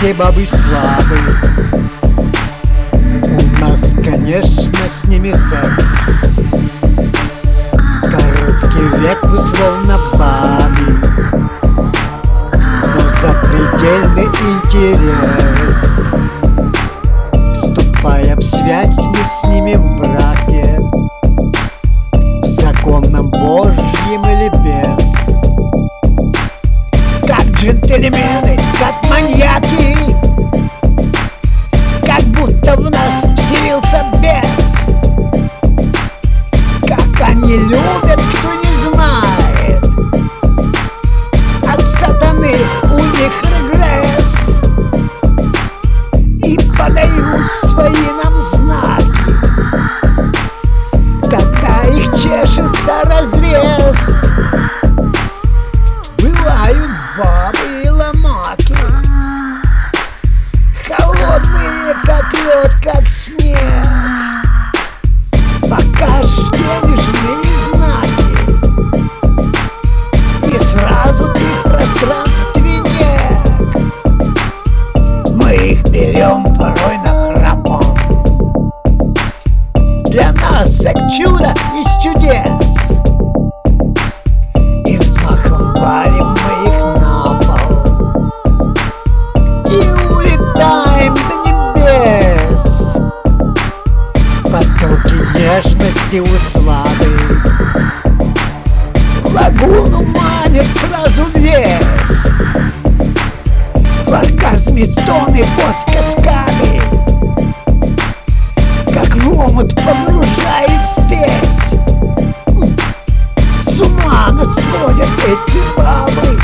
все бабы слабые. У нас, конечно, с ними секс. Короткий век условно бабий, но запредельный интерес. Вступая в связь, мы с ними в браке, в законном Божьем или без. Как джентльмены, как маньяки, как будто в нас вселился бес. Как они любят, кто не знает. От сатаны у них регресс. И подают свои нам знаки. Тогда их чешется разрез. Бывают бабы и ломаки, холодные, как лед, как снег. Покажешь денежные знаки, и сразу ты в пространстве нет. Мы их берем порой нахрапом. Для нас секс чудо из чудес. И взмахом валим мы их на пол и улетаем до небес. Потоки нежности услады в лагуну манят сразу весь. В оргазме стоны посткаскады, как в омут погружает спесь. С ума нас сводят эти бабы,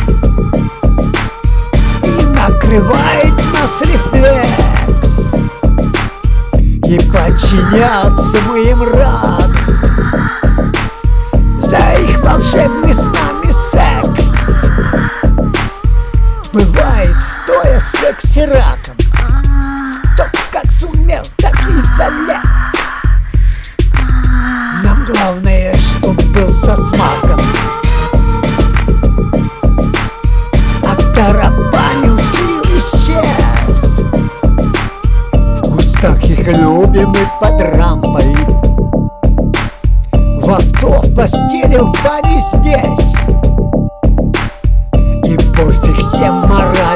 и накрывает нас рефлекс. И подчиняться мы им рады за их волшебный с нами секс. Бывает, стоя секси-раком, кто как сумел, так и залез. Нам главное, чтоб был со смаком. Оттарабанил, слил, исчез. В кустах их любим и под рампой, в авто, в постели, в бане здесь. И пофиг всем мораль.